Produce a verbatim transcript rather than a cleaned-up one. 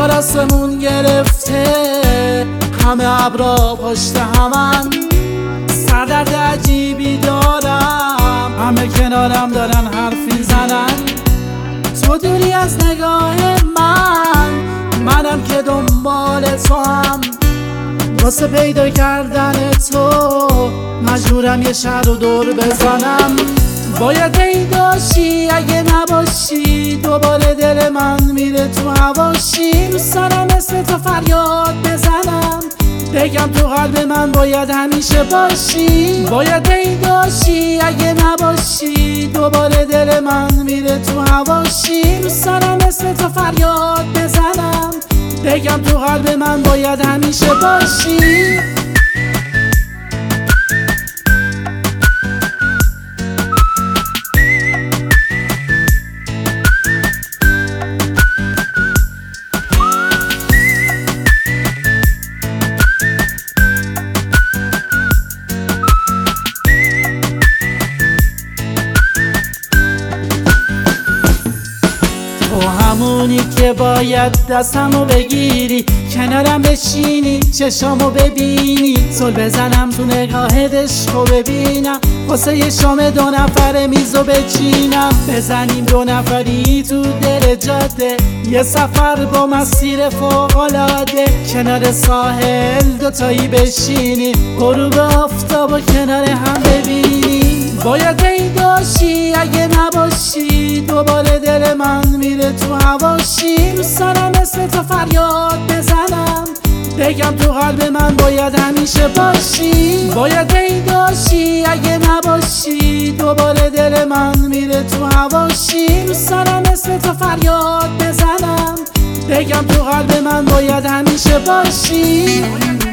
انگار آسمون گرفته، همه ابرا پشت همن، سردرد عجیبی دارم، همه کنارم دارن حرف میزنن. تو دوری از نگاه من، منم که دنبال تو هم، واسه پیدا کردن تو مجبورم یه شهر رو دور بزنم. باید پیداشی، اگه نباشی دوباره دل من میره تو هواشی. دوست دارم مثل تو فریاد بزنم، بگم تو قلب من باید همیشه باشی. باید پیداشی، اگه نباشی دوباره دل من میره تو هواشی. دوست دارم مثل تو فریاد بزنم، بگم تو قلب من باید همیشه باشی. تو همونی که باید دستمو بگیری، کنارم بشینی، چشامو ببینی، زل بزنم تو نگاهت عشقو ببینم، واسه یه شام دو نفره میزو بچینم، بزنیم دو نفری تو دل جاده، یه سفر با مسیر فوق‌العاده، کنار ساحل دوتایی بشینی، غروب آفتابو کنار هم ببینی. باید پیداشی، اگه نباشی دوباره دل من میره تو هواشی. دوست دارم مثل تو فریاد بزنم، بگم تو قلب من باید همیشه باشی. باید پیداشی، اگه نباشی دوباره دل من میره تو هواشی. دوست دارم مثل تو فریاد بزنم، بگم تو قلب من باید همیشه باشی.